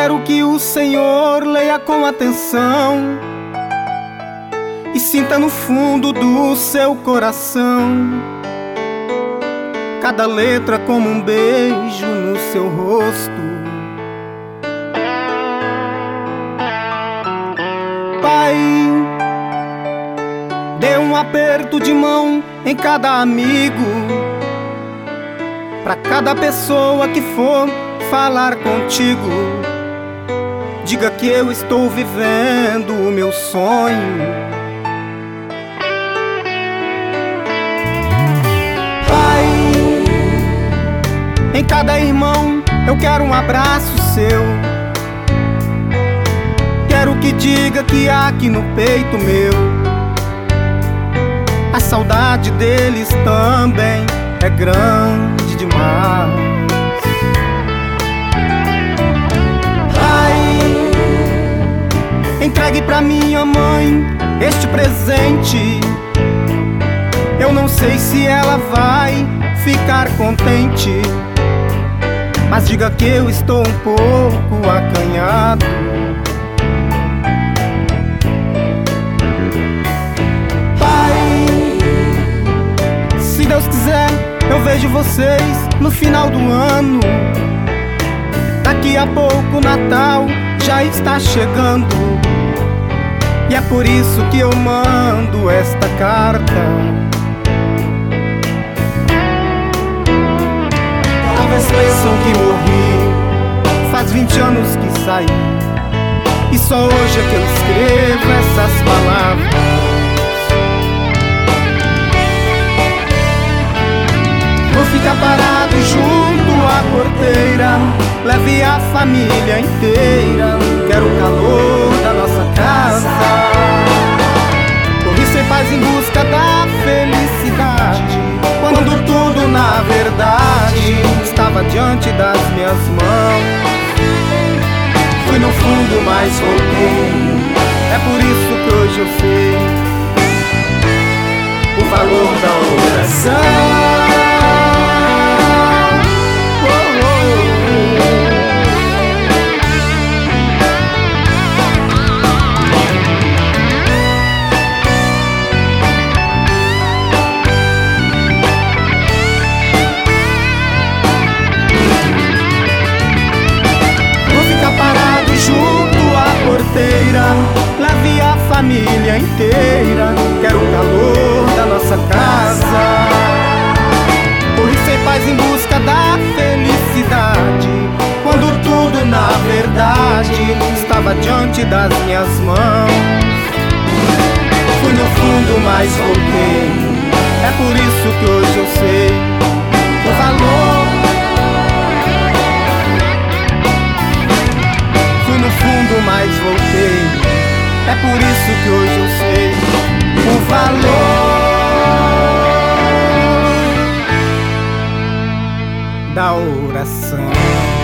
Quero que o Senhor leia com atenção e sinta no fundo do seu coração cada letra como um beijo no seu rosto. Pai, dê um aperto de mão em cada amigo, pra cada pessoa que for falar contigo. Diga que eu estou vivendo o meu sonho. Pai, em cada irmão eu quero um abraço seu. Quero que diga que aqui no peito meu a saudade deles também é grande demais. Pai, entregue pra minha mãe este presente. Eu não sei se ela vai ficar contente, mas diga que eu estou um pouco acanhado. Se Deus quiser, eu vejo vocês no final do ano. Daqui a pouco o Natal já está chegando, e é por isso que eu mando esta carta. Talvez pensam que morri, faz 20 anos que saí, e só hoje é que eu escrevo essas palavras. Vou ficar parado junto à porteira, leve a família inteira. Quero o calor da nossa casa. Corri sem paz em busca da felicidade, quando tudo na verdade estava diante das minhas mãos. Fui no fundo, mas voltei. É por isso que hoje eu sei o valor da oração. Leve a família inteira. Quero o calor da nossa casa. Corri sem paz em busca da felicidade, quando tudo na verdade estava diante das minhas mãos. Fui no fundo, mas voltei. É por isso que hoje eu sei o valor. Fui no fundo, mas voltei. É por isso que hoje eu sei o valor da oração.